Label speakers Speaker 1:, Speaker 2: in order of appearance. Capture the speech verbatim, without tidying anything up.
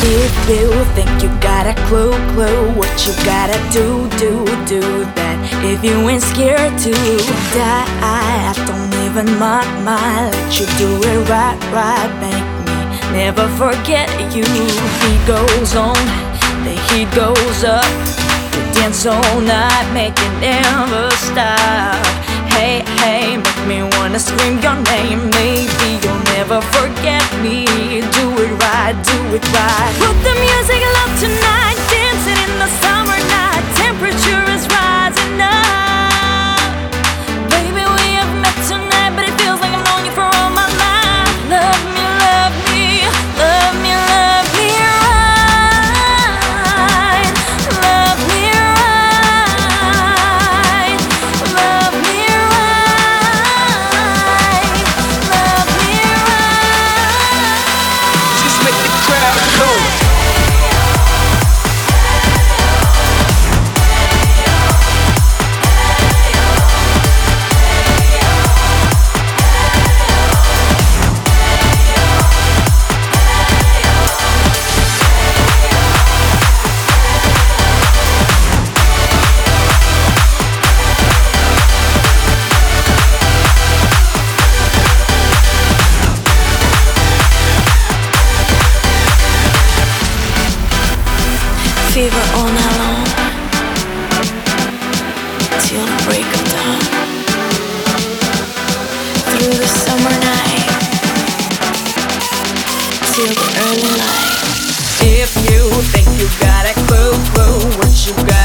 Speaker 1: If you think you got a clue, clue what you gotta do, do, do that. If you ain't scared to die, I don't even mind, my let you do it right, right. Make me never forget you. Heat goes on, the heat goes up. We dance all night, make it never stop. Hey, hey, make me wanna scream your name. Maybe you'll never forget me. Do it right, do it right. Put the music loud tonight, dancing in the summer night. Temperature is rising up. Baby, we have met tonight, but it feels like I've known you for all my life. Love me, love me, love me, love me right. Love me right. Love me right. Love me right.
Speaker 2: Just make the crowd go.
Speaker 1: Fever all night long, till the break of dawn. Through the summer night, till the early light. If you think you got a clue, clue what you got